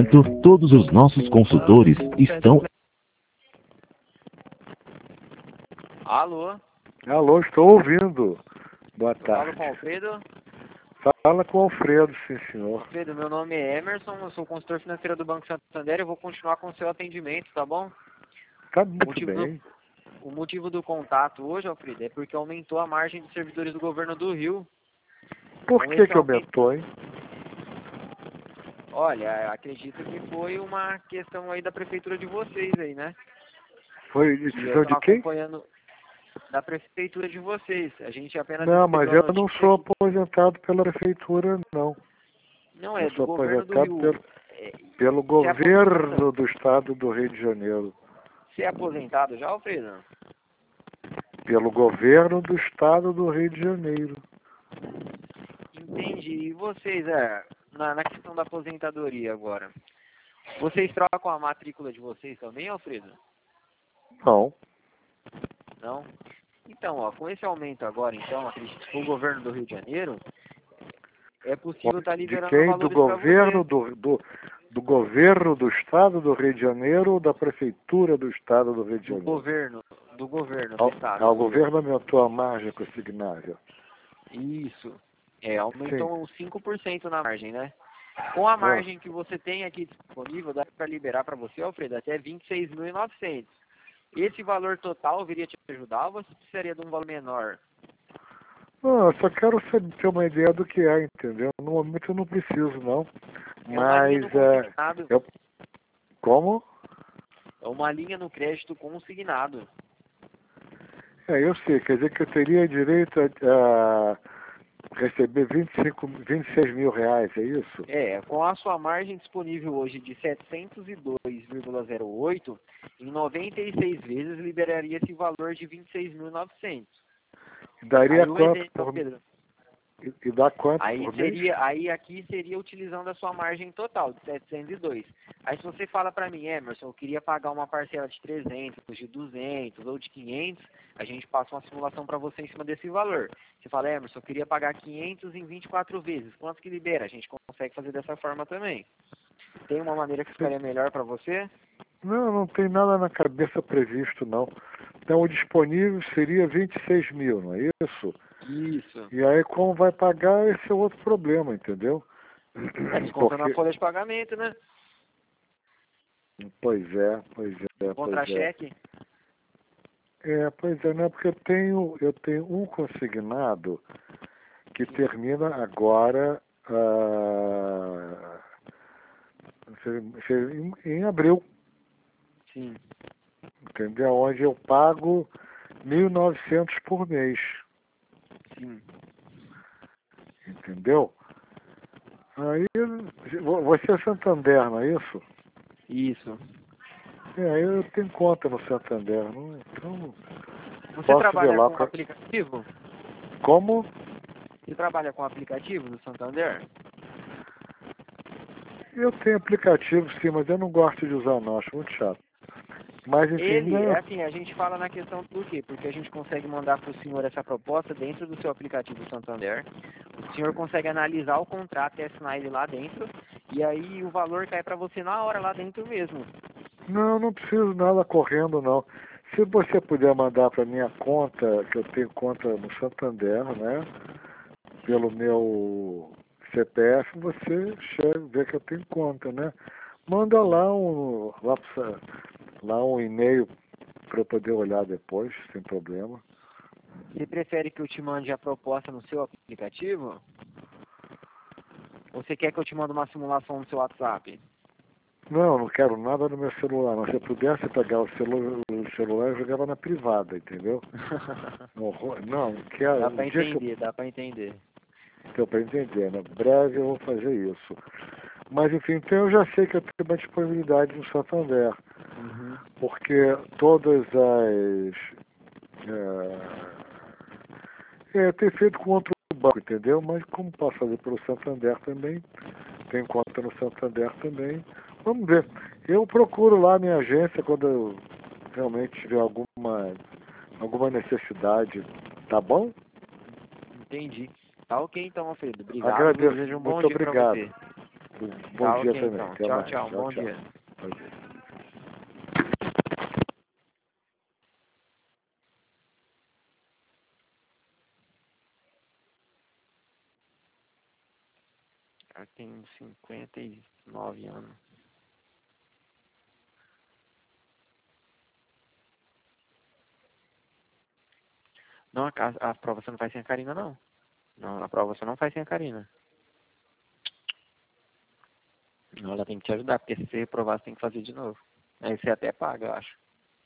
momento, todos os nossos consultores estão... Alô? Alô, estou ouvindo. Boa Fala tarde. com o Alfredo. Fala com o Alfredo, sim, senhor. Alfredo, meu nome é Emerson, eu sou consultor financeiro do Banco Santander, eu vou continuar com o seu atendimento, tá bom? Tá muito bem. O motivo do contato hoje, Alfredo, é porque aumentou a margem de servidores do governo do Rio. Por que que aumentou, hein? Olha, acredito que foi uma questão aí da prefeitura de vocês aí, né? Foi E decisão eu tô de quem? acompanhando da prefeitura de vocês. A gente apenas Não, mas recebeu a eu não notícia sou que- aposentado pela prefeitura, não. Não, Eu é do sou governo do aposentado Rio. pelo Você é aposentado? governo do estado do Rio de Janeiro. Você é aposentado já, Alfredo? Pelo governo do estado do Rio de Janeiro. Entendi. E vocês, na questão da aposentadoria agora, vocês trocam a matrícula de vocês também, Alfredo? Não. Não? Então, ó, com esse aumento agora, então, acredito que o governo do Rio de Janeiro, é possível estar De liberando quem? valores Do para governo você. do governo do estado do Rio de Janeiro ou da prefeitura do estado do Rio de Do Janeiro? governo do estado. O governo aumentou a margem consignável. Isso. Aumentou Sim. uns 5% na margem, né? Com a margem que você tem aqui disponível, dá para liberar para você, Alfredo, até 26.900. Esse valor total viria te ajudar ou você precisaria de um valor menor? Não, eu só quero ter uma ideia do que é, entendeu? No momento eu não preciso, não. É uma linha Mas no consignado. Como? É uma linha no crédito consignado. Eu sei, quer dizer que eu teria direito a receber 26 mil reais, é isso? Com a sua margem disponível hoje de 702,08, em 96 vezes liberaria esse valor de 26.900. Daria Aí o quanto exemplo, Pedro. E dá quanto Aí por mês? aqui seria utilizando a sua margem total de 702. Aí se você fala para mim, Emerson, eu queria pagar uma parcela de 300, de 200 ou de 500, a gente passa uma simulação para você em cima desse valor. Você fala, Emerson, eu queria pagar 500 em 24 vezes. Quanto que libera? A gente consegue fazer dessa forma também. Tem uma maneira que ficaria melhor para você? Não tem nada na cabeça previsto, não. Então o disponível seria 26 mil, não é isso? Isso. E aí como vai pagar, esse é outro problema, entendeu? Descontando a folha de pagamento, né? Pois é. Contra-cheque. Pois é, né? Porque eu tenho um consignado que termina agora em abril, Sim. entendeu? Onde eu pago 1.900 por mês, Sim. entendeu? Aí, você é Santander, não é isso? Isso. Eu tenho conta no Santander, então Você posso trabalha ver lá. com aplicativo? Como? Você trabalha com aplicativo do Santander? Eu tenho aplicativo, sim, mas eu não gosto de usar, não, acho muito chato. Mas, enfim, A gente fala na questão do quê? Porque a gente consegue mandar para o senhor essa proposta dentro do seu aplicativo Santander. O senhor consegue analisar o contrato e assinar ele lá dentro. E aí o valor cai para você na hora lá dentro mesmo. Não preciso nada correndo, não. Se você puder mandar para minha conta, que eu tenho conta no Santander, né? Pelo meu CPF, você vê que eu tenho conta, né? Manda lá um e-mail para eu poder olhar depois, sem problema. Você prefere que eu te mande a proposta no seu aplicativo? Ou você quer que eu te mande uma simulação no seu WhatsApp? Não quero nada no meu celular. Não. Se eu pudesse pegar o celular, eu jogava na privada, entendeu? Não quero. Dá pra entender. Deu para entender, né? Breve eu vou fazer isso. Mas, enfim, então eu já sei que eu tenho uma disponibilidade no Santander. Uhum. Porque todas as... eu tenho feito com outro banco, entendeu? Mas como posso fazer pelo Santander também, tenho conta no Santander também. Vamos ver. Eu procuro lá a minha agência quando eu realmente tiver alguma necessidade. Tá bom? Entendi. Tá ok então, Alfredo. Obrigado. Agradeço. Desejo um bom Muito dia para obrigado. você. Bom Tá, dia ok, também. então. Até Tchau, mais. tchau. Bom dia. Bom dia. Ela tem 59 anos. Não, a prova você não faz sem a Karina, não. Não, a prova você não faz sem a Karina. Não, ela tem que te ajudar, porque se você reprovar, você tem que fazer de novo. Aí você até paga, eu acho.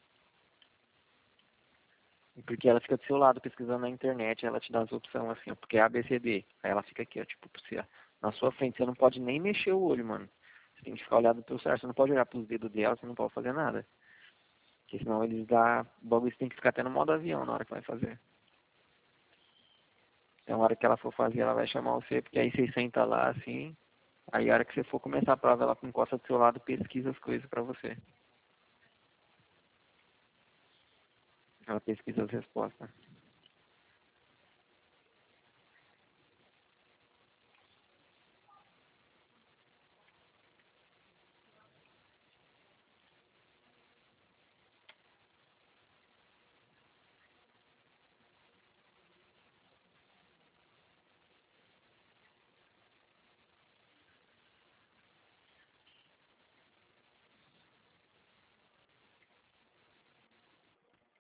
Porque ela fica do seu lado pesquisando na internet, ela te dá as opções assim, ó, porque é ABCD. Aí ela fica aqui, ó, tipo, você, ó, na sua frente, você não pode nem mexer o olho, mano. Você tem que ficar olhando pro certo, você não pode olhar pros dedos dela, você não pode fazer nada. Porque senão eles dá. O bagulho você tem que ficar até no modo avião na hora que vai fazer. Então, na hora que ela for fazer, ela vai chamar você, porque aí você senta lá assim. Aí, na hora que você for começar a prova, ela encosta do seu lado, pesquisa as coisas pra você. Ela pesquisa as respostas.